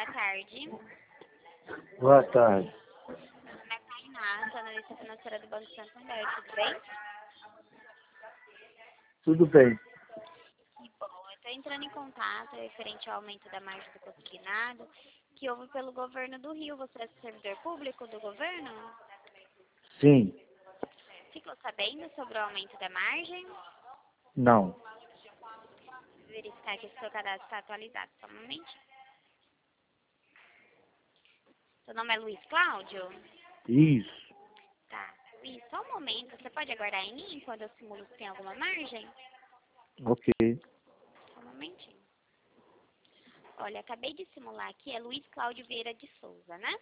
Boa tarde. Boa tarde. Meu nome é Tainá, sou analista financeira do Banco Santander, tudo bem? Tudo bem. Que bom. Eu estou entrando em contato referente ao aumento da margem do consignado que houve pelo governo do Rio. Você é servidor público do governo? Sim. Ficou sabendo sobre o aumento da margem? Não. Vou verificar que o seu cadastro está atualizado. Só um momento. Seu nome é Luiz Cláudio? Isso. Tá. Luiz, só um momento. Você pode aguardar em mim quando eu simulo se tem alguma margem? Ok. Só um momentinho. Olha, acabei de simular aqui, é Luiz Cláudio Vieira de Souza, né?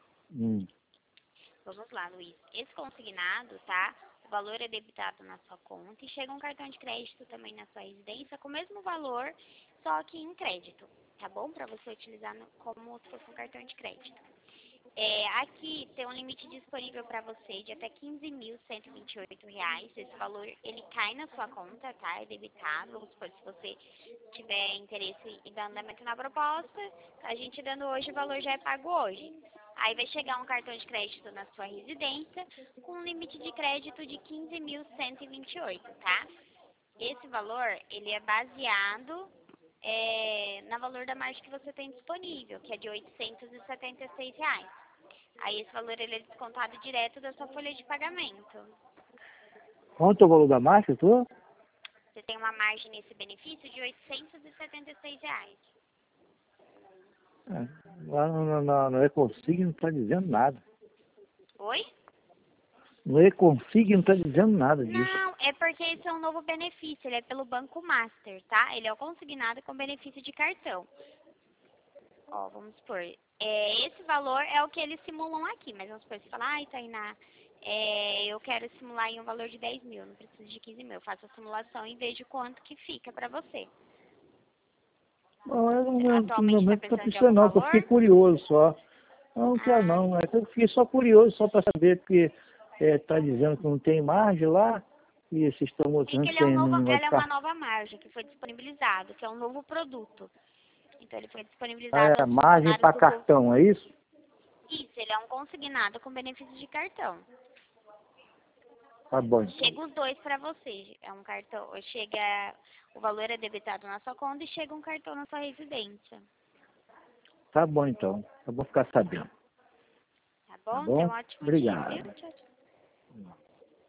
Vamos lá, Luiz. Esse consignado, tá? O valor é debitado na sua conta e chega um cartão de crédito também na sua residência com o mesmo valor, só que em crédito, tá bom? Para você utilizar como se fosse um cartão de crédito. Aqui tem um limite disponível para você de até R$15.128. Esse valor, ele cai na sua conta, tá? É debitado. Vamos supor, se você tiver interesse em dar andamento na proposta, a gente dando hoje, o valor já é pago hoje. Aí vai chegar um cartão de crédito na sua residência com um limite de crédito de R$15.128, tá? Esse valor, ele é baseado no valor da margem que você tem disponível, que é de R$876. Aí esse valor, ele é descontado direto da sua folha de pagamento. Quanto é o valor da marca, tu? Você tem uma margem nesse benefício de R$876. Lá no Econsig não está dizendo nada. Oi? No Econsig não está dizendo nada disso. Não, é porque esse é um novo benefício, ele é pelo Banco Master, tá? Ele é o consignado com benefício de cartão. Ó, vamos supor, esse valor é o que eles simulam aqui, mas vamos supor, você fala, ai, Tainá, eu quero simular em um valor de 10 mil, não preciso de 15 mil. Eu faço a simulação e vejo quanto que fica pra você. Não, eu não Atualmente está está pensando de precisando algum não, que eu fiquei valor? curioso só. Não quero Ah, não, é que eu fiquei só curioso só para saber, porque está dizendo que não tem margem lá, e esses estão é que mostrando que tem no ele é uma mercado. nova margem que foi disponibilizado, que é um novo produto. Então ele foi disponibilizado É aos margem funcionários para do governo. cartão, é isso? Isso, ele é um consignado com benefício de cartão. Tá bom então. Chega os dois para você. É um cartão, o valor é debitado na sua conta e chega um cartão na sua residência. Tá bom então. Eu vou ficar sabendo. Tá Tá bom? Tenha bom? um ótimo dia, viu? Obrigado. Tchau, tchau.